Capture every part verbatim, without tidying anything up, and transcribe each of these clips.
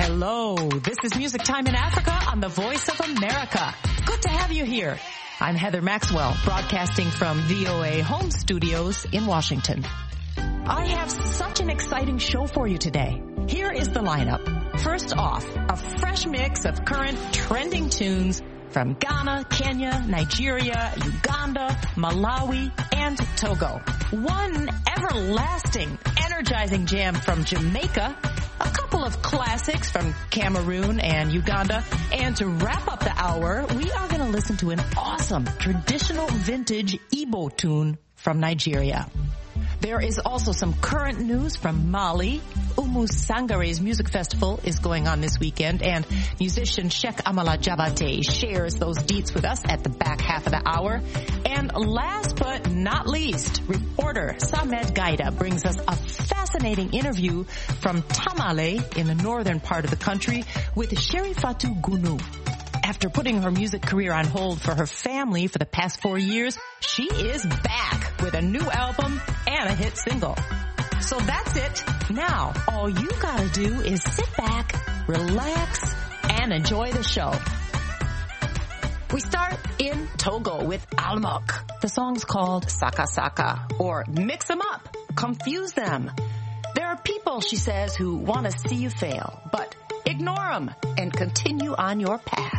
Hello, this is Music Time in Africa on the Voice of America. Good to have you here. I'm Heather Maxwell, broadcasting from V O A Home Studios in Washington. I have such an exciting show for you today. Here is the lineup. First off, a fresh mix of current trending tunes from Ghana, Kenya, Nigeria, Uganda, Malawi, and Togo. One everlasting, energizing jam from Jamaica, a couple of classics from Cameroon and Uganda, and to wrap up the hour, we are going to listen to an awesome traditional vintage Igbo tune from Nigeria. There is also some current news from Mali. Umu Sangare's music festival is going on this weekend, and musician Sheikh Amala Jabate shares those deets with us at the back half of the hour. And last but not least, reporter Samed Gaida brings us a fascinating interview from Tamale in the northern part of the country with Sherifatu Gunu. After putting her music career on hold for her family for the past four years, she is back with a new album and a hit single. So that's it. Now, all you gotta do is sit back, relax, and enjoy the show. We start in Togo with Almok. The song's called Saka Saka, or Mix 'em Up, Confuse Them. There are people, she says, who want to see you fail, but ignore them and continue on your path.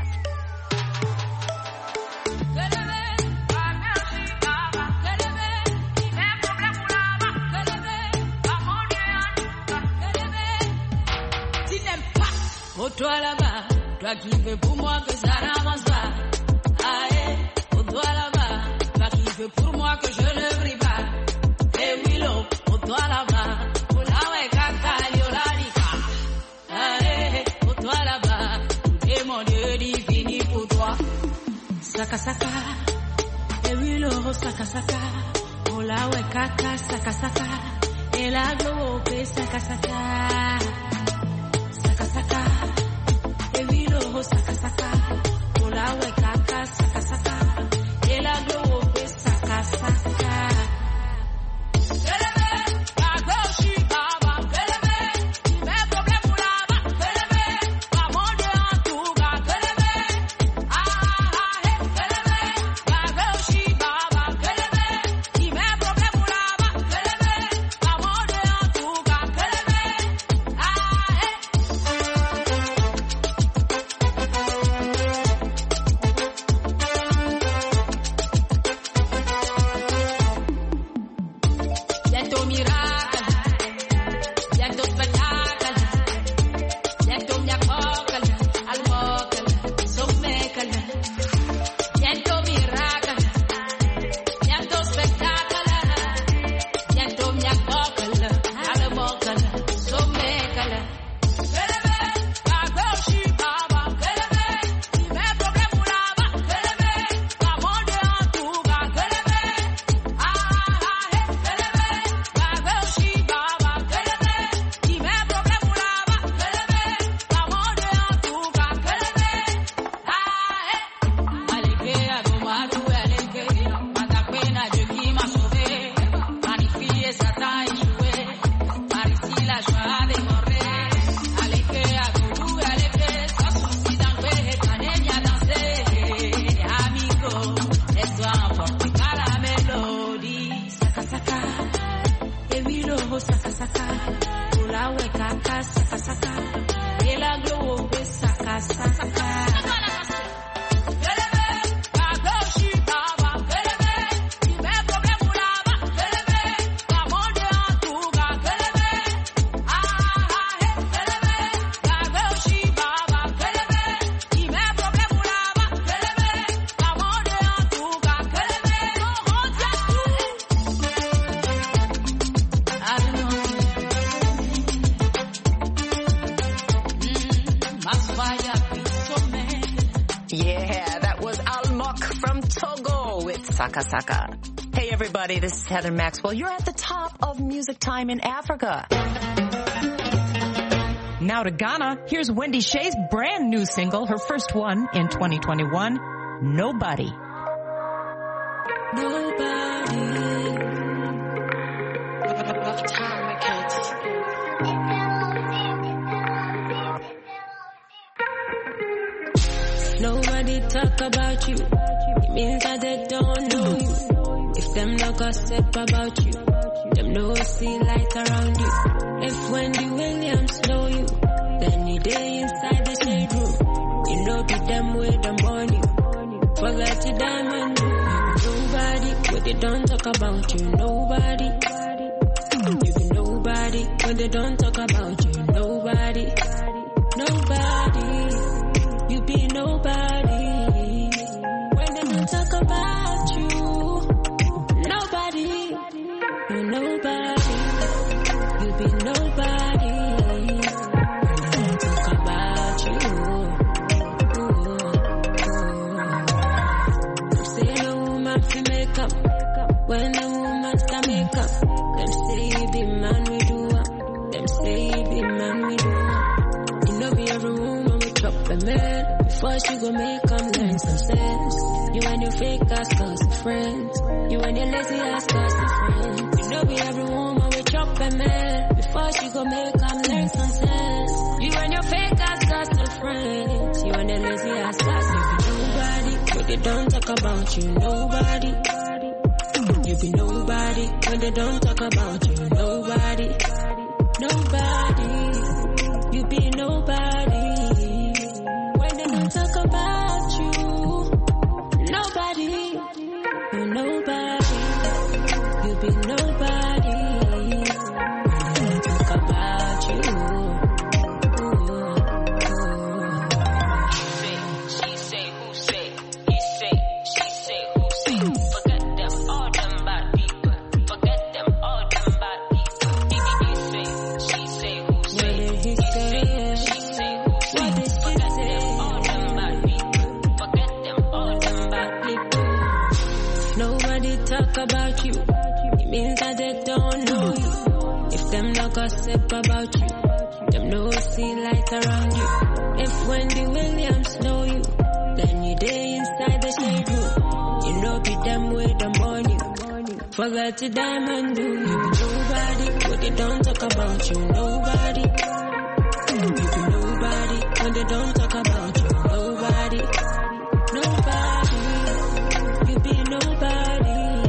Otwalaba, twakive pour moi que ça n'avance pas. Aïe, Otwalaba, twakive pour moi que je ne brille pas. Eh oui, l'eau, Otwalaba, Olawe kaka liolalika. Aïe, Otwalaba, tout est mon Dieu dit fini pour toi. Saka saka, eh oui, l'eau, saka saka. Olawe kaka, saka saka. Et la globe, saka saka. Saka saka. Saka saka, olawe kaka saka saka, ela glowo pe saka saka. Kelebe, kagoshi baba, kelebe, ime problem ulaba, kelebe, kamonde antuga, kelebe, ah ah he, kelebe, kagoshi baba, kelebe, ime problem ulaba, kelebe, kamonde antuga, kelebe, ah he. Saka Saka. Hey everybody, this is Heather Maxwell. You're at the top of Music Time in Africa. Now to Ghana, here's Wendy Shea's brand new single, her first one in twenty twenty-one, Nobody. Nobody. Rough time, I can't. talk about you, it means that they don't know you. If them no gossip about you, them no see light around you. If Wendy Williams know you, then you day inside the shade room. You know be them way them born you. Forget your diamond. Nobody, when they don't talk about you, nobody. You be nobody, when they don't talk about you, nobody. Nobody, you be nobody. When they don't talk about you, nobody. You're nobody, you be nobody. When they don't talk about you. Makeup. When a woman start makeup, them say the man we do up. Them say the man we do up. You know be every woman we chop a man. Before she go make them learn some sense. You and your fake ass cause of friends. You and your lazy ass cause of friends. You know be every woman we chop a man. Before she go make them learn some sense. You and your fake ass cause of friends. You and your lazy ass cause of nobody. But they don't talk about you, nobody. You be nobody when they don't talk about you, nobody. Nobody. You be nobody when they don't talk about you, nobody. You nobody. You be nobody when they don't talk about you. About you, it means that they don't know you. If them no gossip about you, them no see light around you. If Wendy Williams know you, then you day inside the shade room. You know be them way them born you. Forget your diamond do you be nobody, but they don't talk about you, nobody. You be nobody when they don't talk about you, nobody. Nobody, you be nobody.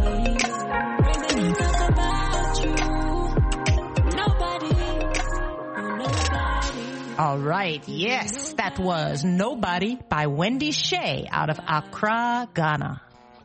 All right, yes, that was Nobody by Wendy Shay out of Accra, Ghana.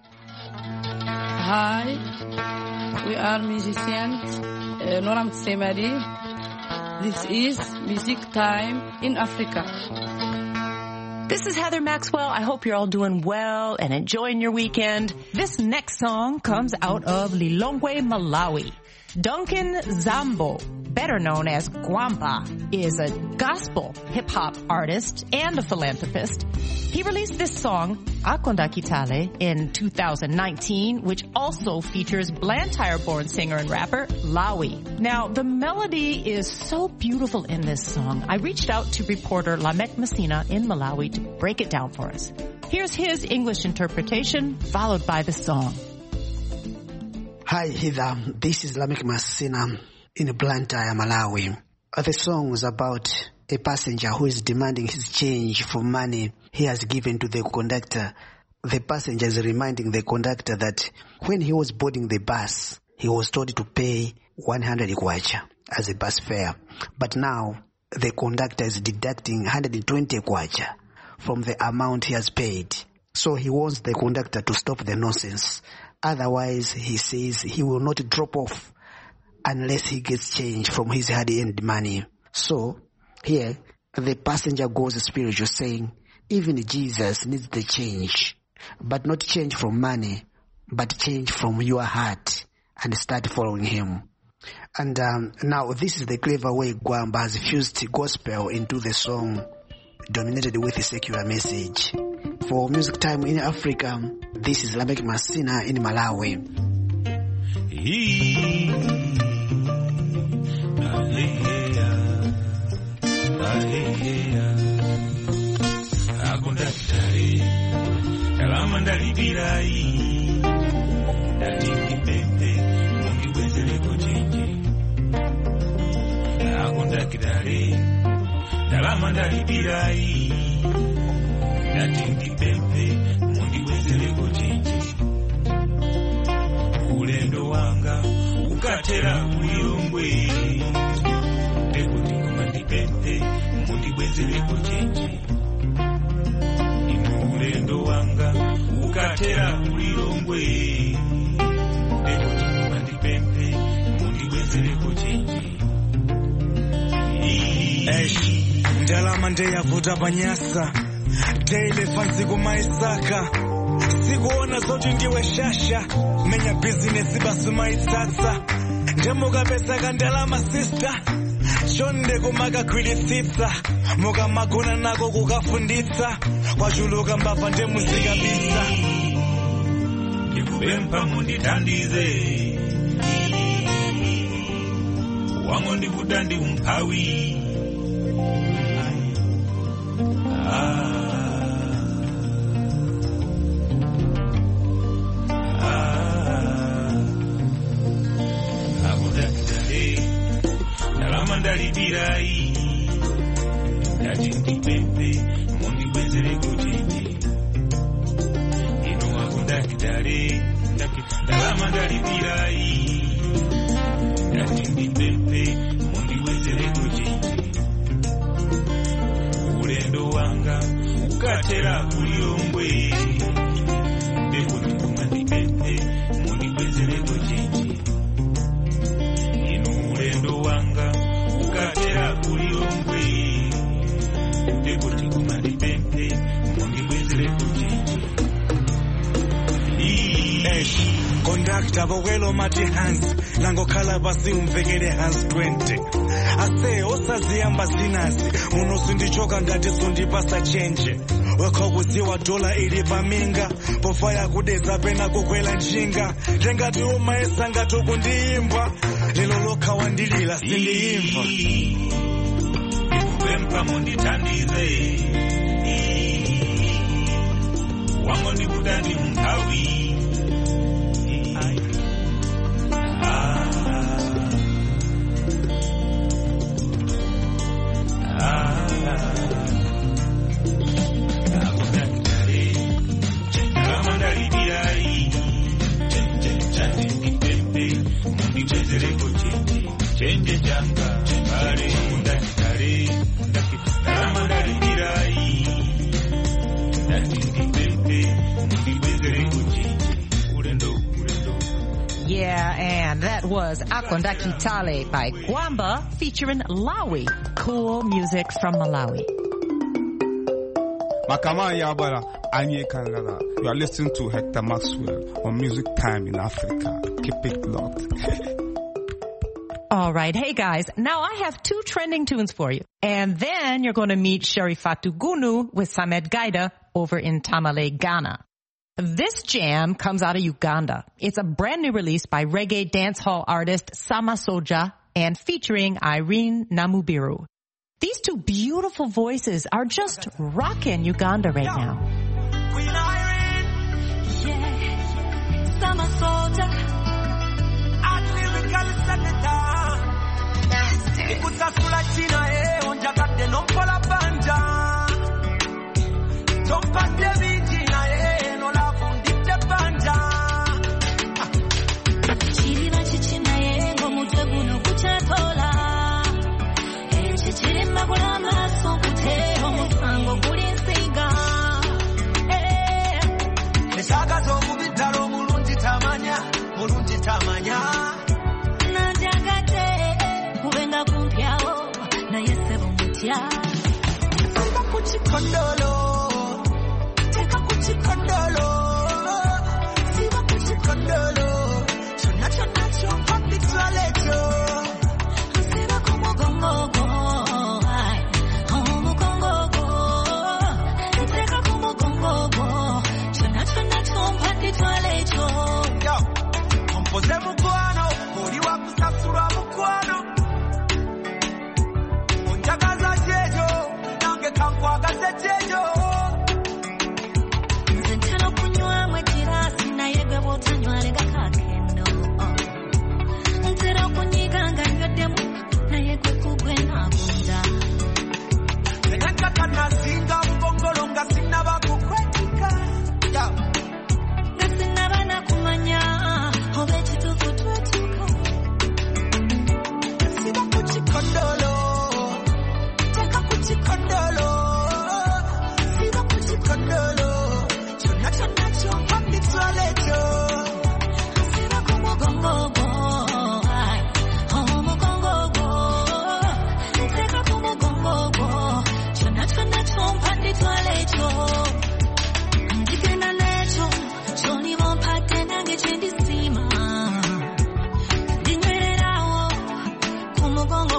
Hi, we are musicians, uh, Noram Tsemadi. This is Music Time in Africa. This is Heather Maxwell. I hope you're all doing well and enjoying your weekend. This next song comes out of Lilongwe, Malawi. Duncan Zambo, better known as Gwamba, is a gospel hip-hop artist and a philanthropist. He released this song, Akonda Kitale, in two thousand nineteen, which also features Blantyre-born singer and rapper Lawi. Now, the melody is so beautiful in this song. I reached out to reporter Lamek Messina in Malawi to break it down for us. Here's his English interpretation, followed by the song. Hi, Heather. This is Lamek Messina in Blantyre, Malawi. The song is about a passenger who is demanding his change for money he has given to the conductor. The passenger is reminding the conductor that when he was boarding the bus, he was told to pay one hundred kwacha as a bus fare. But now, the conductor is deducting one hundred twenty kwacha from the amount he has paid. So he wants the conductor to stop the nonsense. Otherwise, he says he will not drop off unless he gets change from his hard-earned money. So, here, the passenger goes spiritual, saying, even Jesus needs the change, but not change from money, but change from your heart, and start following him. And um, now, this is the clever way Gwamba has fused gospel into the song, dominated with a secular message. For Music Time in Africa, this is Lamek Messina in Malawi. ndati ndipempe mundiwezereko chenje ulendo wanga ukatera kulilongwe ndekuti koma ndipempe mundiwezereko chenje inu ulendo wanga ukatera kulilongwe ndekuti koma ndipempe mundiwezereko chenje Eish, ndalama ndeyavuta panyasa daily fancy kumaisaka sikuona zoti ndiwe shasha menya business basi maitsatsa ndemuka pesa kandalama sister chonde kumaka kwilitsitsa muka magona nako kukafunditsa kwachuluka mbava ndemuzika bisa ndikupempha mundithandize wango ndikuda ndi umphawi ah ndalibirai ndati ndipempe mundiwezereko chenje ino wakundakidare ndalama ndalibirai ndati ndipempe mundiwezereko chenje ulendo wanga ukatera kulilongwe ndekuti koma ndipempe mundiwezereko chenje ino ulendo wanga ukatera kulilongwe ndekuti koma ndipempe mundiwezereko chenje Eish, conductor bokwelo mati hands langokhala pasi umvekele hands twenty ase osaziyamba zinazi unosindichoka ngati sondipasa chenje wekho kuziwa dola ili paminga pofaya kudeza pena kukwela njinga ndengati umaesa ngati ukundiyimba lelo lokha wandilila sindiyimva ndikupempha mundithandize wango ndikuda ndi umphawi chenje changa pale undakare ndakitara ndirai ndati ndipempe mundiwezereko chenje ulendo ulendo. Yeah, and that was Akonda Kitale by Gwamba featuring Lawi. Cool music from Malawi. Makama Yabara, Anye Kangara. You are listening to Hector Maxwell on Music Time in Africa. Keep it locked. All right. Hey, guys. Now I have two trending tunes for you. And then you're going to meet Sherifatu Gunu with Samed Gaida over in Tamale, Ghana. This jam comes out of Uganda. It's a brand new release by reggae dancehall artist Sama Soja and featuring Irene Namubiru. These two beautiful voices are just rocking Uganda right now. Queen Irene, yeah, Sama Soja, and lyrical senator. Ikuta sula china eh, onja kate nompola banja. Tompa devi china eh, no la fundi de banja. Chiri na chichina eh, gomu tebu no kuchatola. Eh, chichiri magula maso kute, homo sango kulinsiga. Eh, neshaga zo kubitalo mulunji tamanya, mulunji tamanya. Kuvenga kumpiao na yesebo mutia Teka kuchikondolo Teka kuchikondolo Siva kuchikondolo Chona chona chon papi toaleto Siva como gongogo Homo gongogo Teka como gongogo Chona chona chon papi toaleto Yo, compose mukwano Kori wa kusasura mukwano Jejo, nange kankwaga se jejo.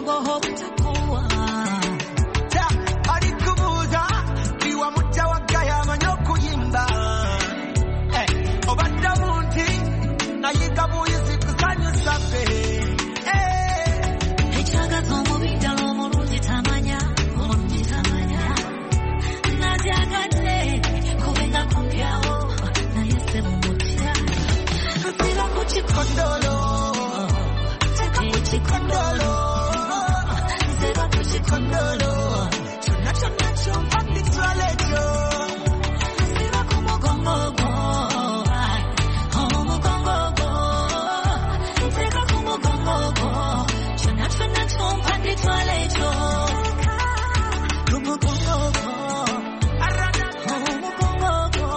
roho utakuwa. Ta alikubuza biwa mutawagaya manyo kuyimba. Eh obadda munti nayiga buyizi kusanya safe. Eh echaga zomu bidalo mulungi tamanya, mulungi tamanya. Nadyagate kubenga kumpyawo na yese mumutya. Nsira kuchikondolo. Kuchikondolo. Nsira kuchikondolo. Chona chona chompa pitwalejo. Nsira kumugongogo. Oh mugongogo. Nsira kumugongogo. Chona chona chompa pitwalejo. Kumugongogo. Arana. Oh mugongogo.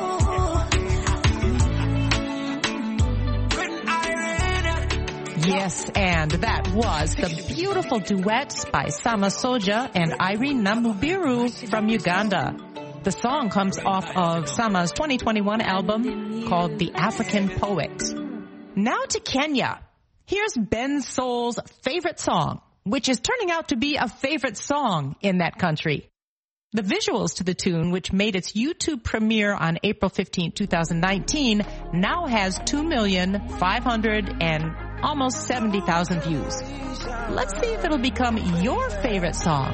Yes, and that was the beautiful duet by Sama Soja and Irene Namubiru from Uganda. The song comes off of Sama's twenty twenty-one album called The African Poet. Now to Kenya. Here's Ben Soul's favorite song, which is turning out to be a favorite song in that country. The visuals to the tune, which made its YouTube premiere on April fifteenth, twenty nineteen, now has two million five hundred and almost seventy thousand views. Let's see if it'll become your favorite song.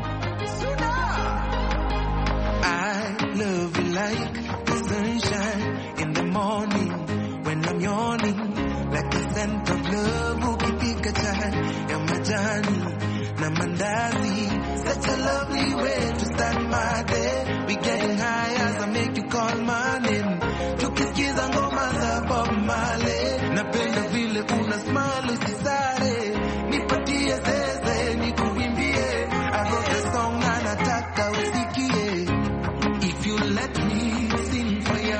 I love you like the sunshine in the morning when I'm yawning, like the scent of love ukipika chai ya majani na mandazi. Such a lovely way to start my day. We getting high as I make you call my name. Tukisikiza ngoma za Bob Marley. Napenda vile una smile usisare. Nipatie zeze nikuimbie. I wrote the song na nataka usikie. If you let me sing for you.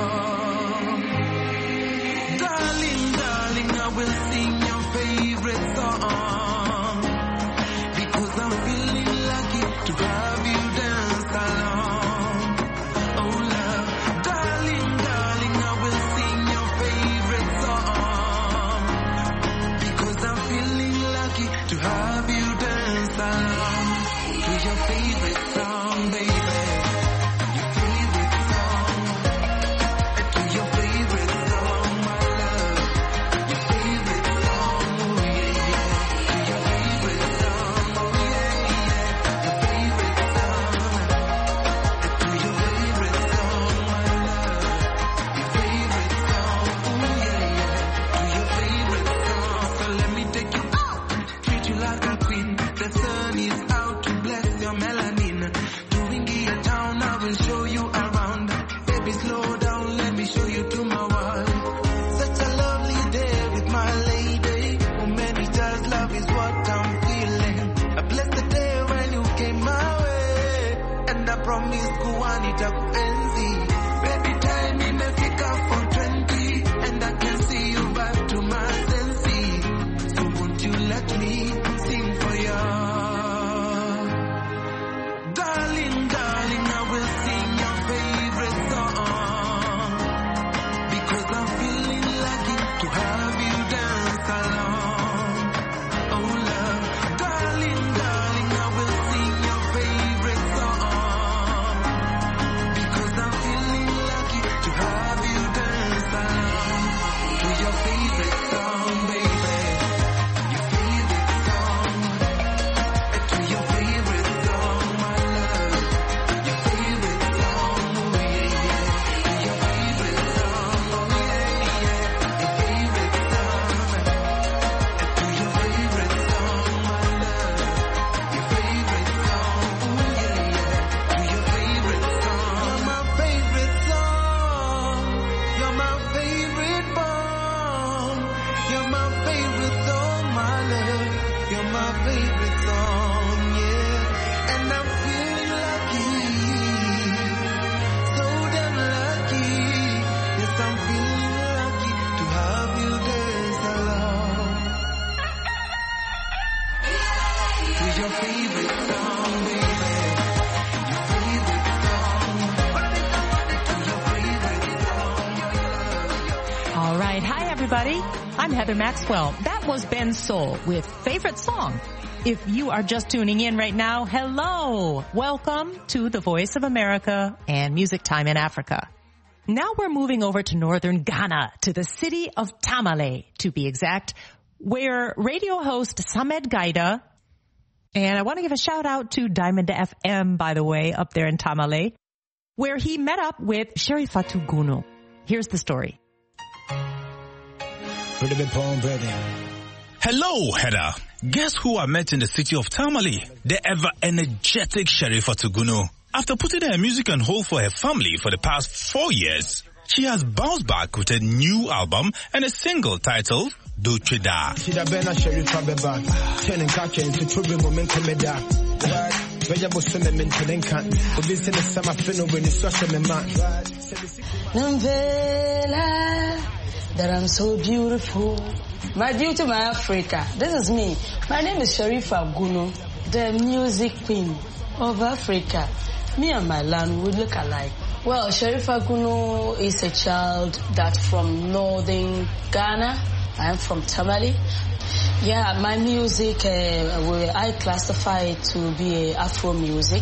Darling, darling, I will sing your favorite song. Because I'm feeling lucky to have you dance along. Oh love, darling, darling, I will sing your favorite song. Because I'm feeling lucky to have you dance along to your favorite song, baby. Your favorite song. To your favorite song, my love. Your favorite song, oh yeah, yeah. To your favorite song, oh yeah, yeah. Your favorite song. To your favorite song, my love. Your favorite song, oh yeah, yeah. To your favorite song. So let me take you out, treat you like a queen. The sun is out to bless your melanin. Doing your town, I will show you around. Baby, slow down, let me show you to my world. Such a lovely day with my lady. Oh, many just love is what I'm feeling. A blessed day when you came my way. And I promise kuwani takuenzi. Baby, time imefika for twenty. And I can see you back to my senses. So won't you let me sing for you? Darling, darling, I will sing your favorite song. Because I'm feeling lucky to have you dance along. Oh love, darling, darling, I will sing your favorite song. Because I'm feeling lucky to have you dance along to your favorite song, baby. Your favorite song. To your favorite song, my love. Your favorite song, oh yeah, yeah. To your favorite song, oh yeah, yeah. Your favorite song. To your favorite song, my love. Your favorite song, oh yeah, yeah. To your favorite song. You're my favorite song. You're my favorite song. You're my favorite song, my love. You're my favorite song, yeah. And I'm feeling lucky. So damn lucky. Yes, I'm feeling lucky to have you dance along to your favorite song, baby. Your favorite song. To your favorite song. All right. Hi, everybody. I'm Heather Maxwell. That was Ben Soul with Favorite Song. If you are just tuning in right now, hello! Welcome to the Voice of America and Music Time in Africa. Now we're moving over to northern Ghana, to the city of Tamale, to be exact, where radio host Samed Gaida, and I want to give a shout out to Diamond F M, by the way, up there in Tamale, where he met up with Sherifatu Gunu. Here's the story. Hello, Heather. Guess who I met in the city of Tamale? The ever-energetic Sherifatu Gunu. After putting her music on hold for her family for the past four years, she has bounced back with a new album and a single titled Dochida. That I'm so beautiful. My beauty, my Africa. This is me. My name is Sharifa Gunu, the music queen of Africa. Me and my land, we look alike. Well, Sharifa Gunu is a child that's from northern Ghana. I'm from Tamale. Yeah, my music, uh, I classify it to be a Afro music.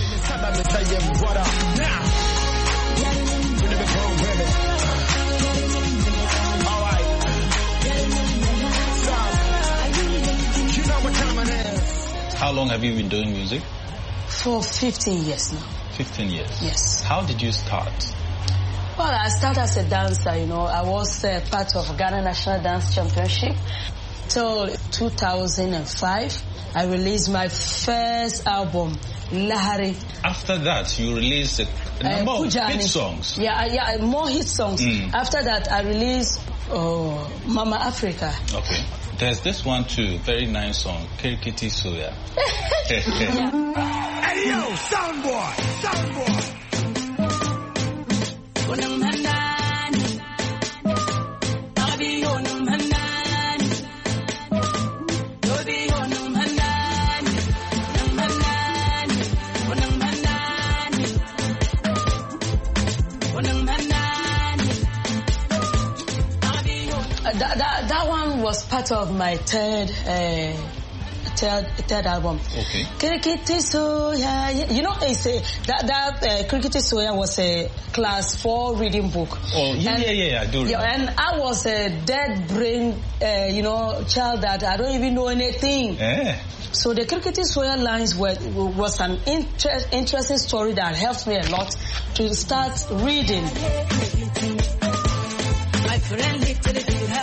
How long have you been doing music? For fifteen years now. fifteen years? Yes. How did you start? Well, I started as a dancer, you know. I was uh, part of Ghana National Dance Championship. Till two thousand five, I released my first album, Lahari. After that, you released a number uh, of hit songs. Yeah, yeah, more hit songs. Mm. After that, I released oh, Mama Africa. Okay. There's this one too, very nice song, Kirikiti Soya. Hey yo, soundboy, soundboy. That, that, that one was part of my third uh, third, third album. Okay. Kirikiti Soya. You know, it's a, that, that uh, Kirikiti Soya was a class four reading book. Oh, yeah, and, yeah, yeah, I do remember. Yeah, and I was a dead brain, uh, you know, child that I don't even know anything. Yeah. So the Kirikiti Soya lines were, was an inter interesting story that helped me a lot to start reading. My friend, little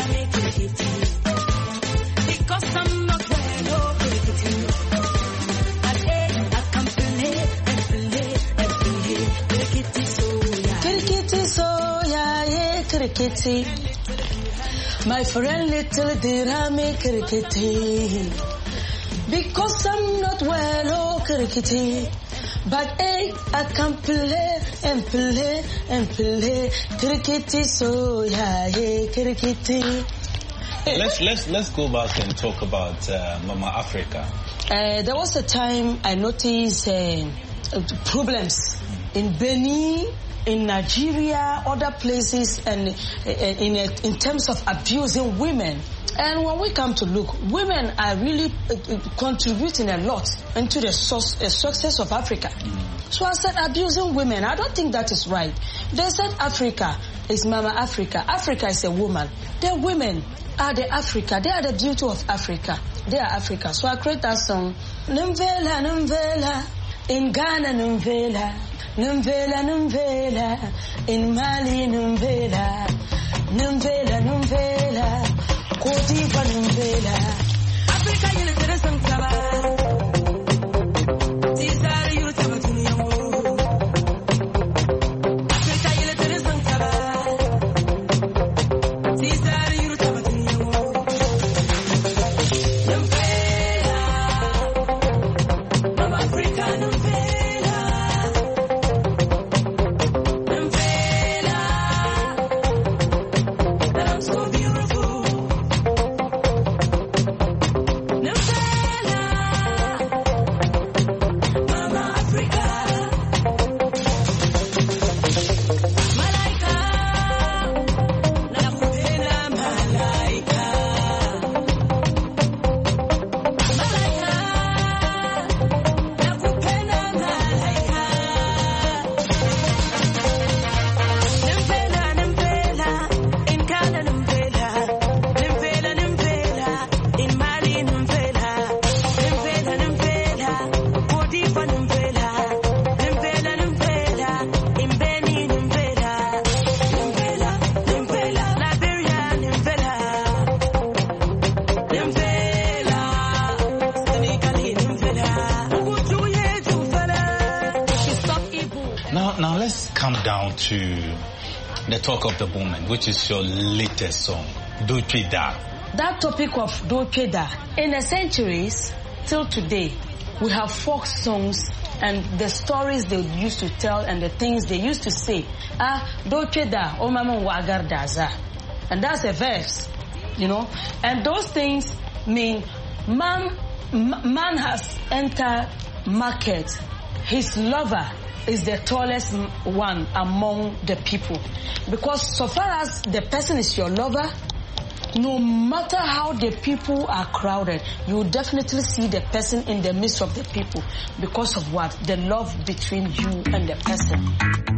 because I'm not well, oh, but hey, I can play and play and play. Kirikiti Soya. Kirikiti Soya, yeah, Kirikiti. My friend, little dirami Kirikiti. Because I'm not well, oh, Kirikiti. But hey, I can play and play and play. Kirikiti Soya, yeah, Kirikiti. Let's let's let's go back and talk about uh, Mama Africa. Uh, there was a time I noticed uh, problems in Benin, in Nigeria, other places, and uh, in uh, in terms of abusing women. And when we come to look, women are really uh, contributing a lot into the source, uh, success of Africa. Mm. So I said, abusing women, I don't think that is right. They said Africa is Mama Africa. Africa is a woman. They're women. Are the Africa. They are the beauty of Africa. They are Africa. So I create that song. Numvela, numvela, in Ghana, numvela, numvela, numvela, in Mali, numvela, numvela, numvela, Côte d'Ivoire, numvela. Africa, you live in a song, No let's come down to the talk of the moment, which is your latest song, Doche Da. That topic of Doche Da, in the centuries till today, we have folk songs and the stories they used to tell and the things they used to say. Ah, Doche Da, o mama wagar daza. And that's a verse, you know. And those things mean man, man has entered market. His lover is the tallest one among the people. Because so far as the person is your lover, no matter how the people are crowded, you will definitely see the person in the midst of the people because of what? The love between you and the person.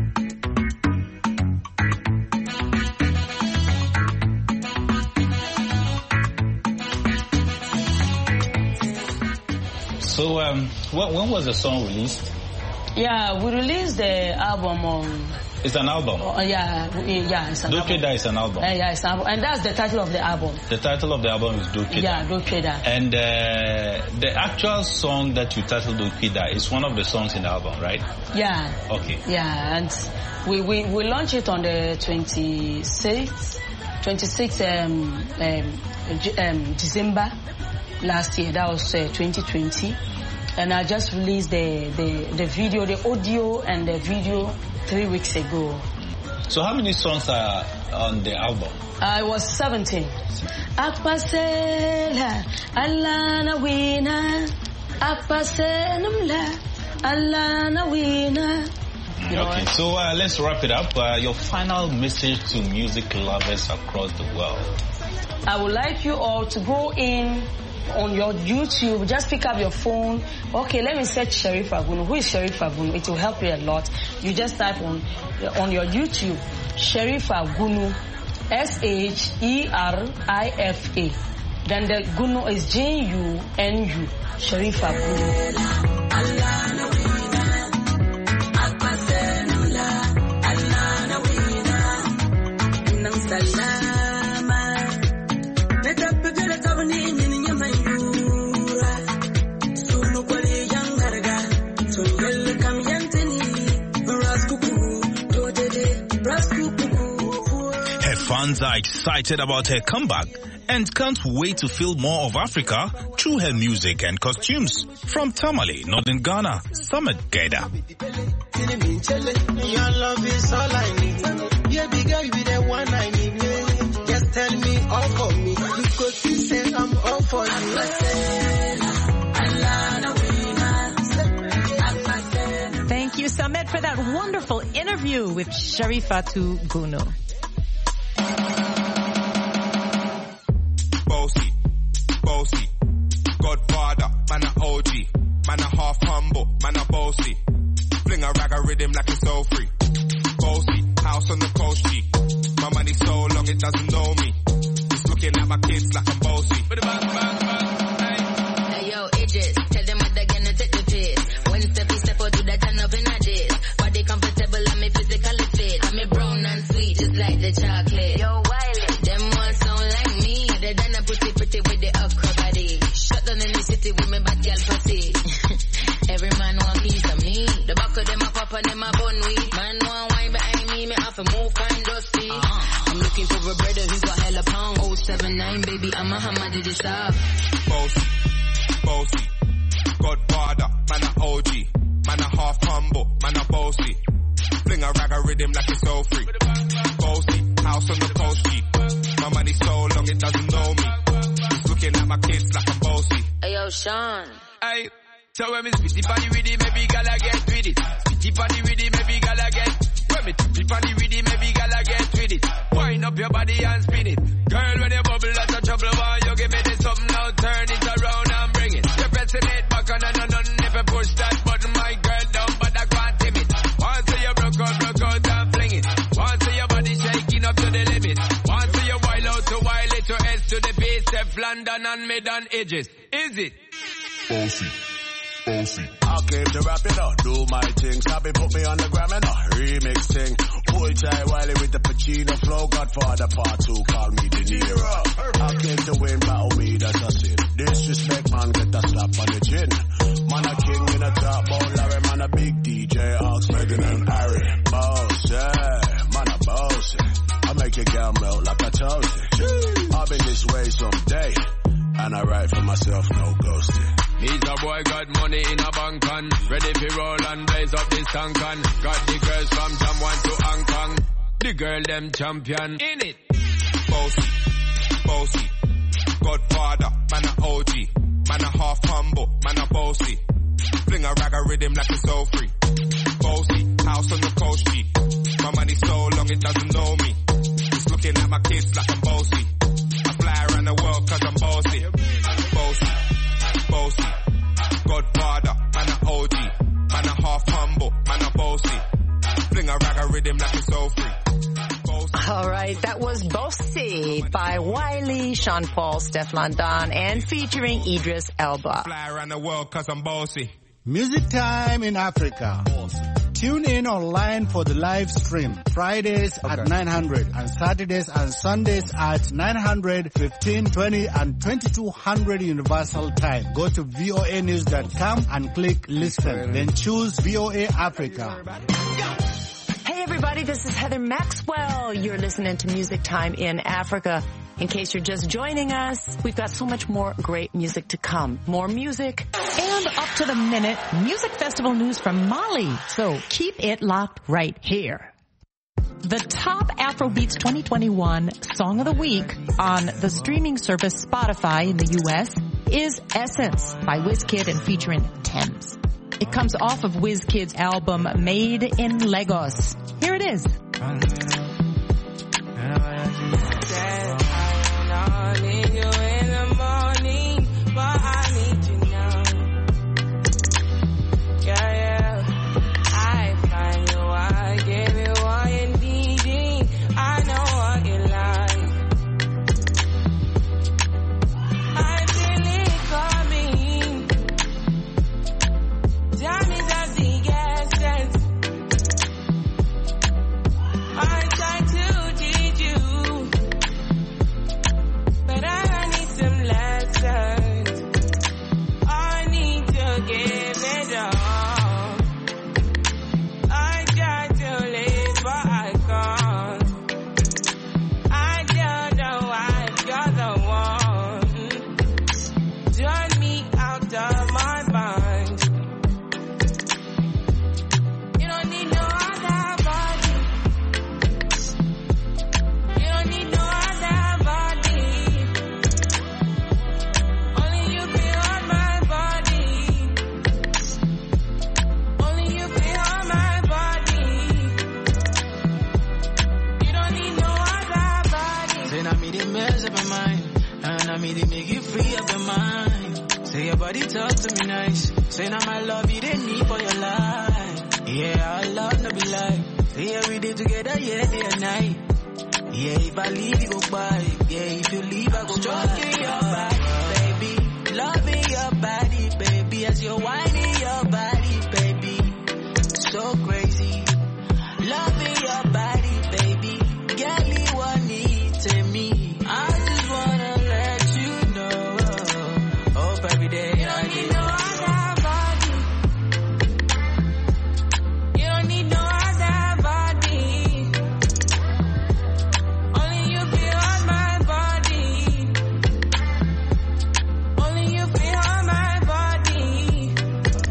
So um, when, when was the song released? Yeah, we released the album on... It's an album? Uh, yeah, yeah, it's an Doche album. Da is an album? Uh, yeah, it's an album. And that's the title of the album. The title of the album is Doche Da? Yeah, Doche Da. And uh, the actual song that you titled Doche Da is one of the songs in the album, right? Yeah. Okay. Yeah, and we, we, we launched it on the twenty-sixth, twenty-sixth um, um, um, December last year. That was uh, twenty twenty. And I just released the, the, the video, the audio and the video three weeks ago. So how many songs are on the album? I was seventeen. Akpasela, Alana Wina. Akpasenumla, Alana Wina. Okay, so uh, let's wrap it up. Uh, your final message to music lovers across the world. I would like you all to go in on your YouTube, just pick up your phone. Okay, let me search Sherifa Gunu. Who is Sherifa Gunu? It will help you a lot. You just type on on your YouTube, Sherifa Gunu, S H E R I F A. Then the Gunu is J U N U, Sherifa Gunu. Fans are excited about her comeback and can't wait to feel more of Africa through her music and costumes. From Tamale, Northern Ghana, Summit Geda. Your love is all I need. Yeah, big girl, you be the one I need. Just tell me all for me. Because you say I'm all for you. Thank you, Summit, for that wonderful interview with Sherifatu Gunu. Bossy, bossy, Godfather, man a O G, man a half humble, man a bossy. Fling a rag a rhythm like it's so free. Bossy, house on the coast G. My money so long it doesn't know me. It's looking at my kids like I'm bossy. Hey yo, Idris, tell them what they're gonna take the piss. When step we step out to that turn up in a dish. Body comfortable and me physically fit. I'm a brown and sweet just like the chocolate. Yo, Wiley, them all sound like me. They done a pretty pretty with the upper body. Shut down in the city with me bad girl pussy. Every man want piece of me. The back of them a pop and them a bun weed. Man want wine behind me, me have to move kind dusty. Uh-huh. I'm looking for a brother who got hella pound. oh seven nine baby, I'm a hammer, did it stop? Bossy, bossy, Godfather, man a O G, man a half humble, man a bossy. Fling a rag a rhythm like it's so free. Bossy, house on the coast G. My money so long it doesn't know me. It's looking at my kids like I'm bossy. Hey yo, Sean. Hey, so when me spitty body with it, maybe gala get with it. Spitty body with it, maybe gala get. When me tippy body with it, maybe gala get with it. Wind up your body and spin it. Girl, when you bubble, that's a trouble. Why you give me this something now? Turn it around and bring it. You're pressing it back on and on and if you push that button, my girl down, but I can't tame it. Once you broke out, broke out and fling it. Once your body shaking up to the limit. Once you wild out to wild it to S to the base, Steph London and mid on edges. Is it? Bossy, bossy. I came to rap it up, do my thing. Sabi put me on the gram and a remix thing. Pull tight Wiley with the Pacino flow. Godfather part two, call me De Niro. I came to win, battle me, that's a sin. Disrespect, man, get a slap on the chin. Man a king in a top, bone Larry, man a big D J, Ox, Megan and Harry. Bad boy got money in a bank and ready for roll and blaze up this tank and got the girls from Jamwan to Hong Kong. The girl them champion in it. Bossy, bossy, Godfather, man a O G, man a half humble, man a bossy. Fling a rag a rhythm like it's so free. Bossy, house on the coast G. My money so long it doesn't know me. It's looking at my kids like I'm bossy. I fly around the world cause I'm bossy. Bossy, bossy, Godfather, man a O G, man a half humble, man a bossy. Fling a rag a rhythm like it's so free. All right, that was Bossy by Wiley, Sean Paul, Stefflon Don, and featuring Idris Elba. Fly around the world cause I'm bossy. Music time in Africa. Tune in online for the live stream. Fridays okay. at nine hundred and Saturdays and Sundays at nine hundred, fifteen twenty and twenty-two hundred Universal Time. Go to V O A news dot com and click listen. Then choose V O A Africa. Hey everybody, this is Heather Maxwell. You're listening to Music Time in Africa. In case you're just joining us, we've got so much more great music to come. More music and up to the minute music festival news from Mali. So keep it locked right here. The top Afrobeats twenty twenty-one Song of the Week on the streaming service Spotify in the U S is Essence by Wizkid and featuring Thames. It comes off of Wizkid's album Made in Lagos. Here it is. I need you in the morning, but I need you now. Yeah, yeah. I find you, I give you what you're needing. I know what you like. I feel it coming. Time is of the essence. I try to teach you, but I need some lessons. I need to give it all. I try to live, but I can't. I don't know why you're the one. Turn me out of my mind. You don't need no other body. You don't need no other body. Only you feel on my body. Only you feel on my body. You don't need no other body. Say, I made it mess up my mind, and I made it make you free up your mind. Say, your body talk to me nice. Say, now my love you didn't need for your life. Yeah, our love no be like. Say, every day together, yeah, day and night. Yeah, if I leave, you go by. Yeah, if you leave, I go stroking your body, baby. Loving your body, baby. As you're whining your body, baby. So crazy. Loving your body, baby. Girl, you want need to me. I just wanna let you know. Hope every day I You don't need no other body. You don't need no other body. Only you feel on my body. Only you feel on my body.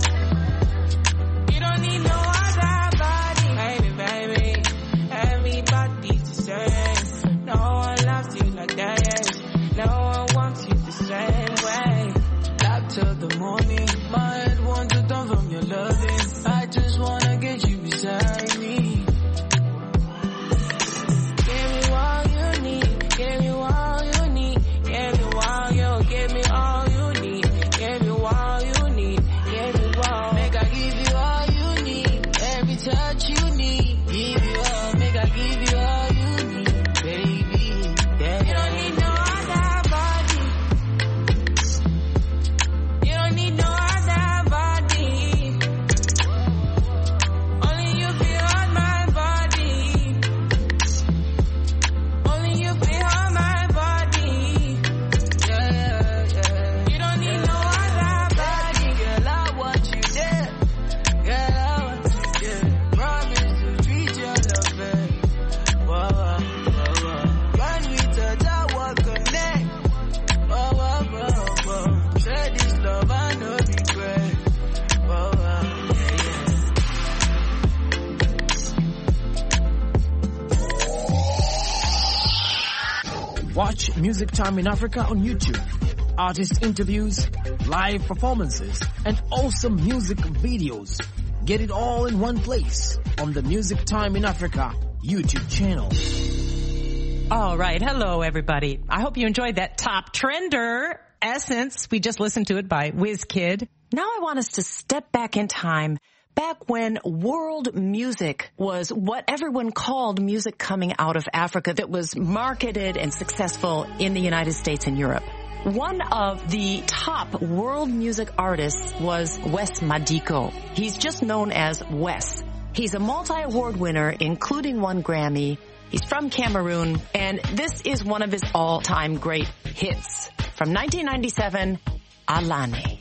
Watch Music Time in Africa on YouTube. Artist interviews, live performances, and awesome music videos. Get it all in one place on the Music Time in Africa YouTube channel. All right. Hello, everybody. I hope you enjoyed that top trender, Essence. We just listened to it by WizKid. Now I want us to step back in time, back when world music was what everyone called music coming out of Africa that was marketed and successful in the United States and Europe. One of the top world music artists was Wes Madiko. He's just known as Wes. He's a multi-award winner, including one Grammy. He's from Cameroon, and this is one of his all-time great hits. From nineteen ninety-seven, Alane.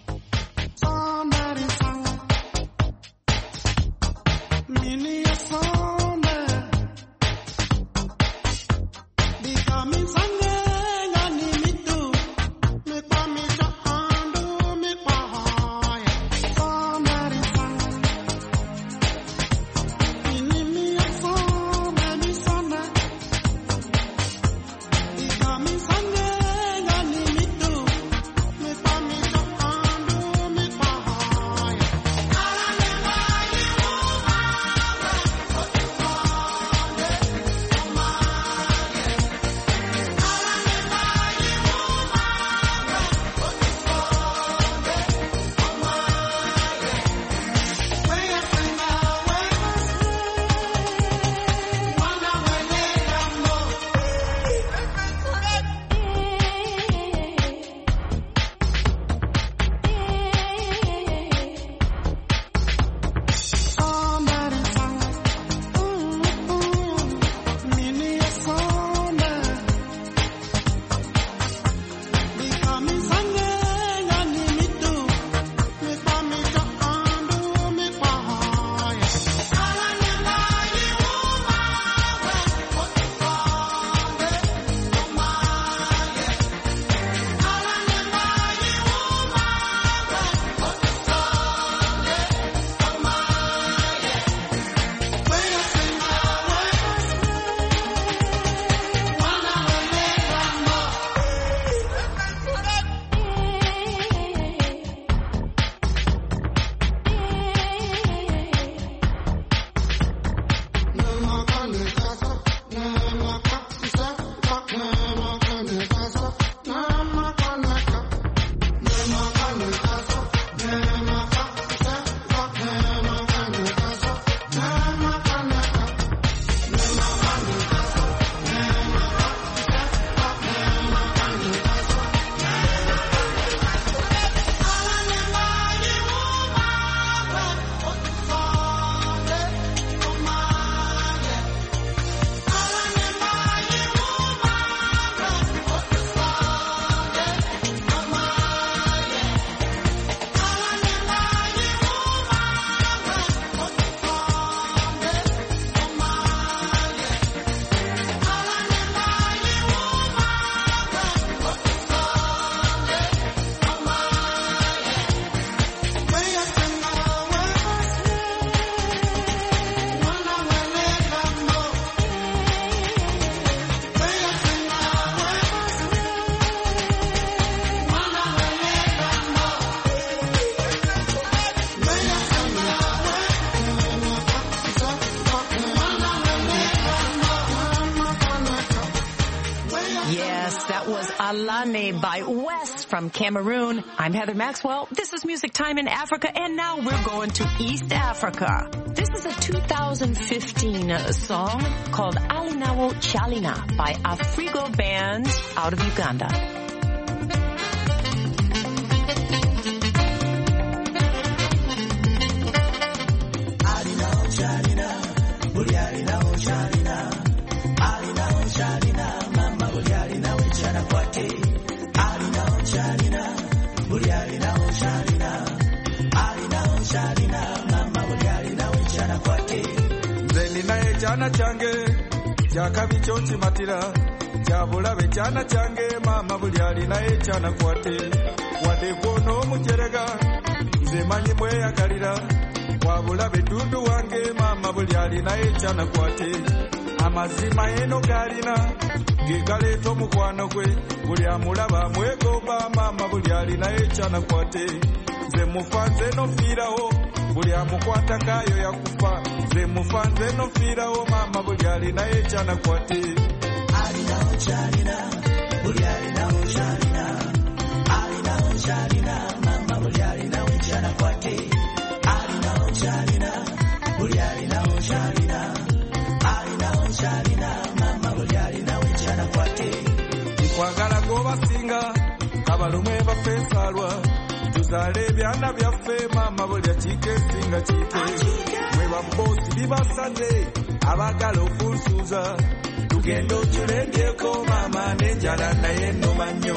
Alane by Wes from Cameroon. I'm Heather Maxwell. This is Music Time in Africa, and now we're going to East Africa. This is a two thousand fifteen song called Alinawo Chalina by Afrigo Band out of Uganda. Chana change chakabi chonchi matira chabulabe chana change mama bulyali naye chana kwate wade kono mujerega nze manyi mweyagalira wabulabe dundu wange mama bulyali naye chana kwate amazima eno galina gekaleeta omukwano gwe buli amulaba amwegomba maama buli alinayo ekyanakwate nze mufa nze nofiirawo buli amukwata ngaayo yakufa nze mufa nze nofiirawo maama buli alinayo ekyanakwate alinawo kyalina buli alinawo kyalina alinawo kyalina maama buli alinawo ekyanakwate alinawo kyalina buli alinawo kyalina alinawo kyalina maama buli alinawo ekyanakwate nkwagala g'obasinga abalume baffe ensaalwa tuzaale ebyana byaffe maama buli akiika esinga kiike mwe babboosi bibasaze abaagala okunsuuza tugenda otulembyeko maama n'enjala naye nnuma nnyo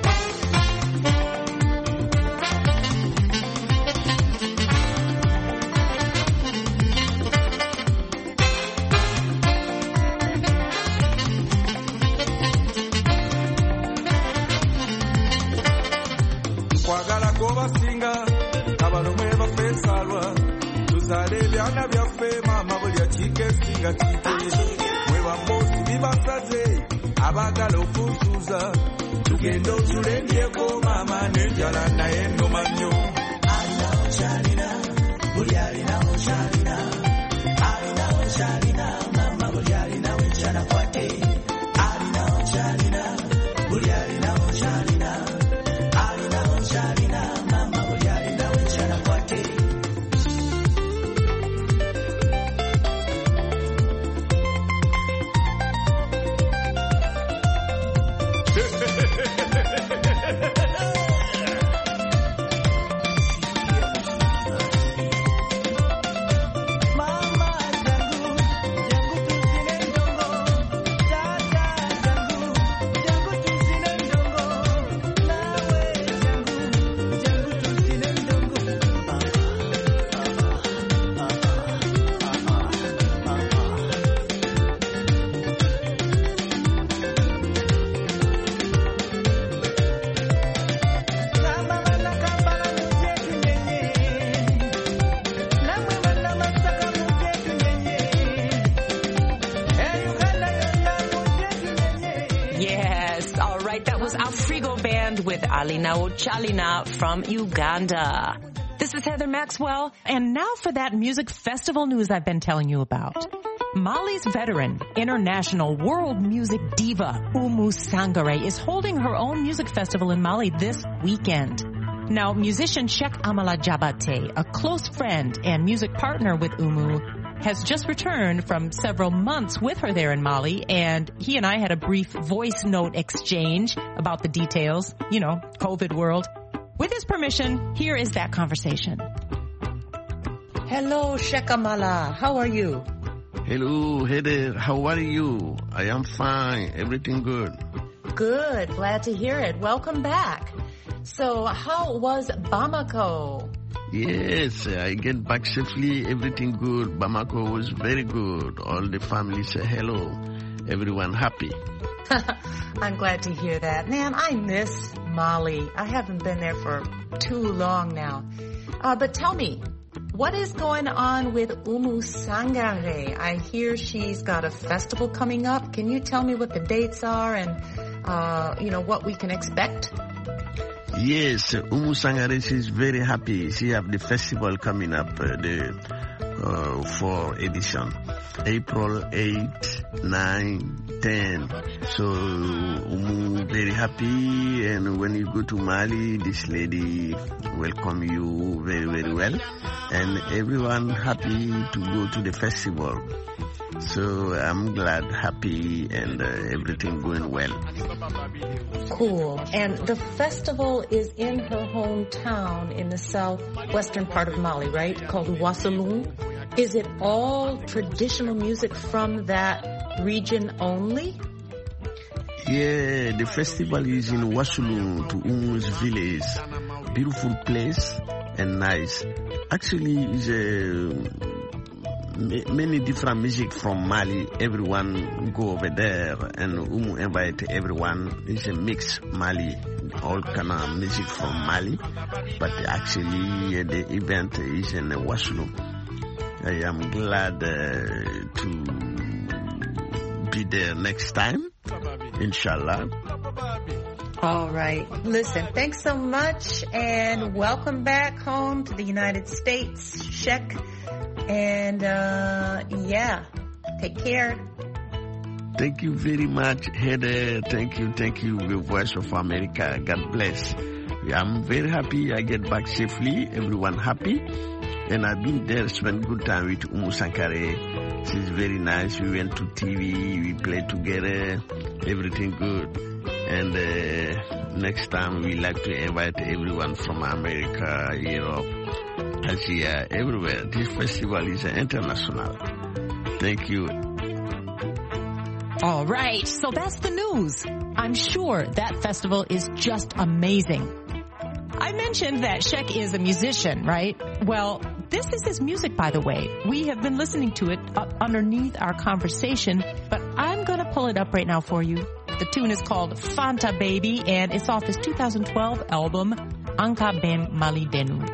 nkwagala g'obasinga abalume baffe ensaalwa tuzaale ebyana byaffe maama buli akiika esinga kiike mwe babboosi bibasaze abaagala okunsuuza tugenda otulembyeko maama n'enjala naye nnuma nnyo alinawo kyalina buli alinawo kyalina alinawo kyalina maama buli alinawo ekyanakwate alinawo kyalina buli alinawo kyalina alinawo kyalina maama buli alinawo ekyanakwate with Alinawo Kyalina from Uganda. This is Heather Maxwell, and now for that music festival news I've been telling you about. Mali's veteran, international world music diva Oumou Sangaré is holding her own music festival in Mali this weekend. Now, musician Cheikh Amala Diabaté, a close friend and music partner with Oumou, has just returned from several months with her there in Mali, and he and I had a brief voice note exchange about the details, you know, COVID world. With his permission, here is that conversation. Hello, Cheikh Amala. How are you? Hello, Heather. How are you? I am fine. Everything good. Good. Glad to hear it. Welcome back. So, how was Bamako? Yes, I get back safely. Everything good. Bamako was very good. All the family say hello. Everyone happy. I'm glad to hear that. Man, I miss Mali. I haven't been there for too long now. Uh, but tell me, what is going on with Oumou Sangaré? I hear she's got a festival coming up. Can you tell me what the dates are and, uh, you know, what we can expect? Yes, Oumou Sangaré, she's very happy. She have the festival coming up, uh, the uh, for edition, April eighth, ninth, tenth. So Oumou very happy, and when you go to Mali, this lady welcome you very very well, and everyone happy to go to the festival. So I'm glad, happy, and uh, everything going well. Cool. And the festival is in her hometown in the southwestern part of Mali, right? Called Ouassaloum. Is it all traditional music from that region only? Yeah, the festival is in Ouassaloum, to Oumou's village. Beautiful place and nice. Actually, it's a many different music from Mali. Everyone go over there, and Oumou invite everyone. It's a mix Mali, all kind of music from Mali. But actually, uh, the event is in Ouassaloum. I am glad uh, to be there next time. Inshallah. All right. Listen, thanks so much and welcome back home to the United States, Sheikh. And uh, yeah, take care. Thank you very much, Heather. Thank you, thank you, the Voice of America. God bless. I'm very happy I get back safely. Everyone happy. And I've been there, spent good time with Umu Sankare. She's very nice. We went to T V, we played together, everything good. And uh, next time we like to invite everyone from America, Europe, Asia, everywhere. This festival is international. Thank you. All right, so that's the news. I'm sure that festival is just amazing. I mentioned that Sheikh is a musician, right? Well, this is his music, by the way. We have been listening to it up underneath our conversation, but I'm going to pull it up right now for you. The tune is called Fanta Baby, and it's off his two thousand twelve album, Anka Ben Mali Denu.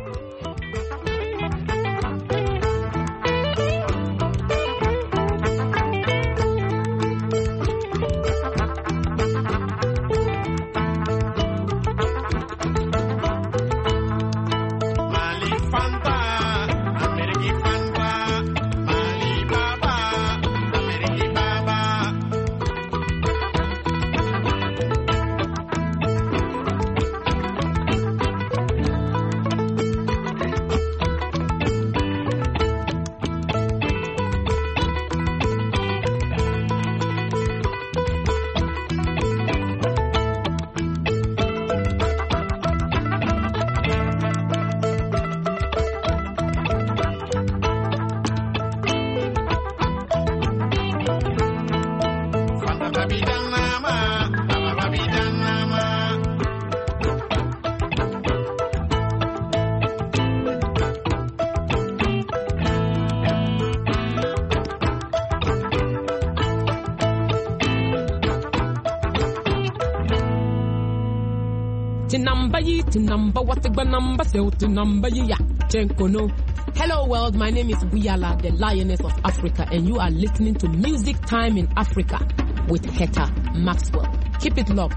Hello world, my name is Buyala, the Lioness of Africa, and you are listening to Music Time in Africa with Heather Maxwell. Keep it locked.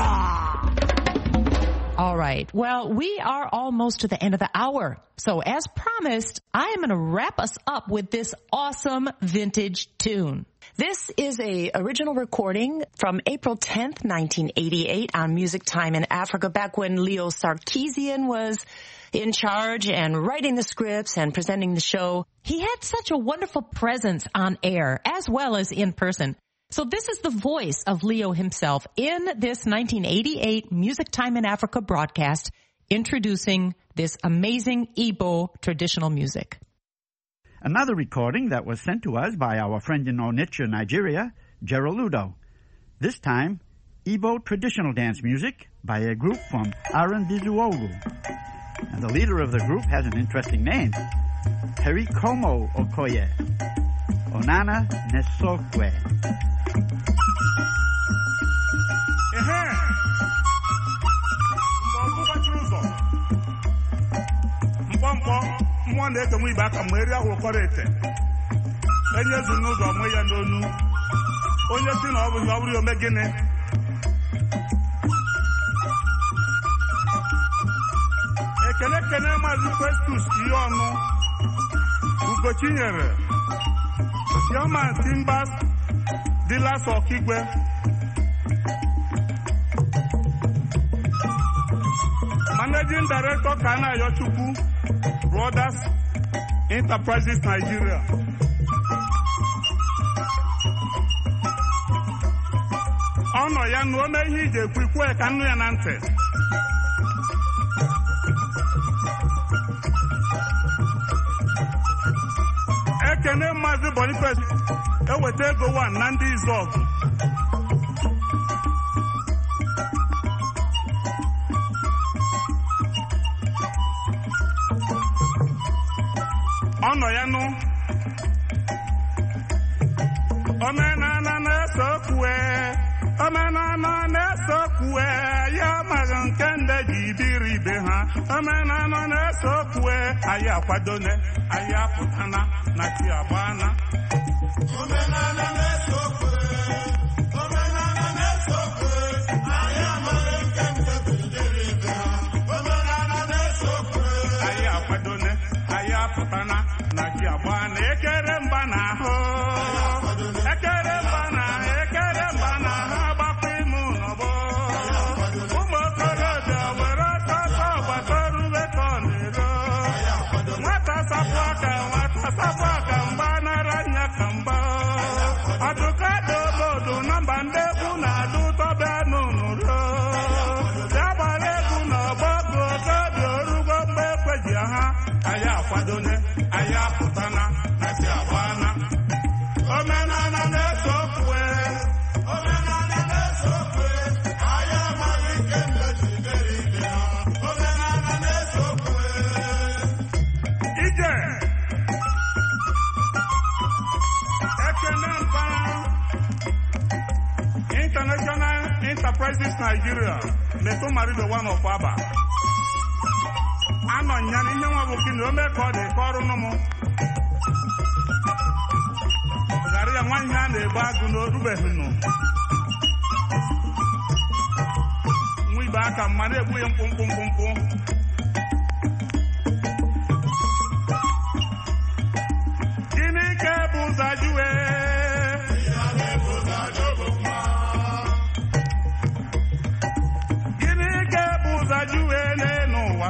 All right. Well, we are almost to the end of the hour. So as promised, I am going to wrap us up with this awesome vintage tune. This is a original recording from April tenth, nineteen eighty-eight on Music Time in Africa, back when Leo Sarkeesian was in charge and writing the scripts and presenting the show. He had such a wonderful presence on air as well as in person. So this is the voice of Leo himself in this nineteen eighty-eight Music Time in Africa broadcast, introducing this amazing Igbo traditional music. Another recording that was sent to us by our friend in Onitsha, Nigeria, Gerald. This time, Igbo traditional dance music by a group from Arandizuogu. And the leader of the group has an interesting name, Perikomo Okoye, Onana Nesokwe. Nwa na-eke nwe ibe aka mgbe eri ahụ ụkọrọ ete enye ezi n'ụzọ mụ ya n'onu onye si na ọ bụghị ọ bụrụ ome gịnị ekele ekele maazị Festus ihe ọnụ Ugochinyere Chairman Timbers Dealers Okigwe Managing Director Kana Yochukwu Brothers Enterprises Nigeria. Ọnọ ya na ome ihe ije ekwu ikwu ka nnu ya na ntị. Ekene Maazị Boniface eweta ego one na ndị Izọgụ. Ọnọ ya nụ omenala na-esokwe omenala na-esokwe ya maghị nke ndị ji biri ibe ha omenala na-esokwe anyị akwadone anyị apụtana na chi agbana omenala na-esokwe pụtana na ji agba na ekere mba na ahụ ekere mba na ekere mba na ahụ agbakwa ime n'ọgbọ ụmụ okorobịa were ọsọ ọsọ gbatorube ka ọ na-ero nwata sapụ aka nwata sapụ aka mgba nara nya ka mgba ọdụka dị obodo na mba ndị egwu na-adụ tọbịa n'ụnụro ya gbara egwu na ọgbọgụ ogobi orugo mgbe ekweji ha anyị akwadone anyị apụtana na si agbana omenala na-eso okwe omenala na-eso okwe anyị amaghị nke mbechidere ibe ha omenala na-eso okwe ije ekene mpara International Enterprises Nigeria na-eto marido one of Aba anọ nya na ihe nwa bụ kini ome ka ọ dị ka ọrụ nụmụ ghara ya nwa ihe a na-egbu agụ n'orubeghị nụ nwa ibe aka mma na-egbu ya mkpụmkpụ mkpụmkpụ gịnị ka bụ ụzọ juwe gịnị ka bụ ụzọ juwe n'ụwa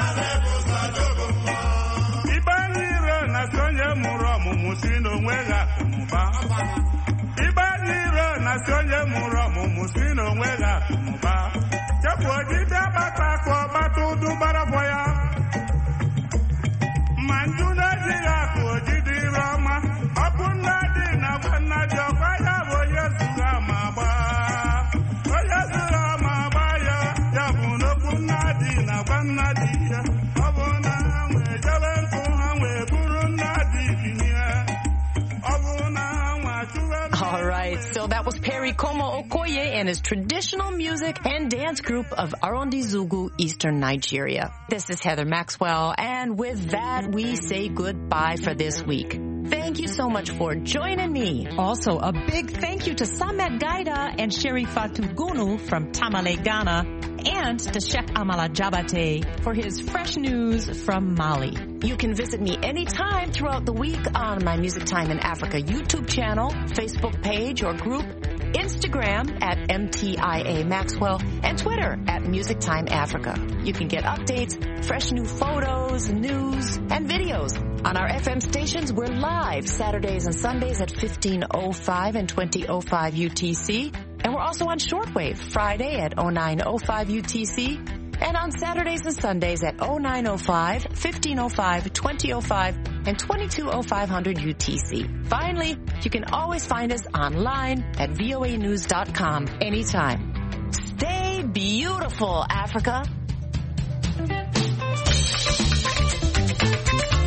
ibe anyị iro na si onye mụrụ ọmụmụ si n'onwe ha akụnụba ibe anyị iro na si onye mụrụ ọmụmụ si n'onwe ha akụnụba chepụ ojide gbata akụ ọgbata ụdụ gbarafọ ya ma nju na-ejighị akụ ojide ire ọma ọ bụ nna dị na gwa nna dị ọkwa ya bụ onye zuru ama gba onye zuru ama gba ya ya bụ n'okwu nna dị na gwa nna dị ya ọ bụ na ha nwee jebe nkụ ha nwee buru nna dị binye ọ bụ na ha nwee chụwe. All right, so that was Perry Como Okoye and his traditional music and dance group of Arondi Zugu, Eastern Nigeria. This is Heather Maxwell, and with that, we say goodbye for this week. Thank you so much for joining me. Also, a big thank you to Samet Gaida and Sherifatu Gunu from Tamale, Ghana, and to Sheikh Amala Jabate for his fresh news from Mali. You can visit me anytime throughout the week on my Music Time in Africa YouTube channel, Facebook page or group, Instagram at M T I A Maxwell, and Twitter at Music Time Africa. You can get updates, fresh new photos, news, and videos. On our F M stations, we're live Saturdays and Sundays at fifteen oh five and twenty oh five U T C. And we're also on shortwave Friday at oh nine oh five U T C. And on Saturdays and Sundays at oh nine oh five, fifteen oh five, twenty oh five, and twenty-two oh five hundred U T C. Finally, you can always find us online at V O A news dot com anytime. Stay beautiful, Africa.